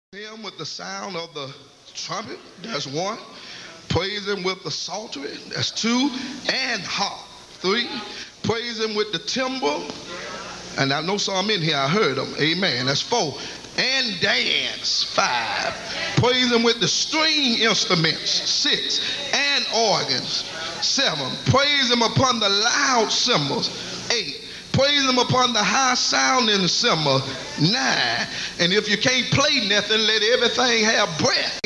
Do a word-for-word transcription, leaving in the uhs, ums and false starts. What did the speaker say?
Him with the sound of the trumpet, that's one. Praise him with the psaltery, that's two. And harp, three. Praise him with the timbrel, and I know some in here, I heard them, amen, that's four. And dance, five. Praise him with the string instruments, six. And organs, seven. Praise him upon the loud cymbals, eight. Praise him upon the high sounding cymbal, nine. And if you can't play nothing, let everything have breath.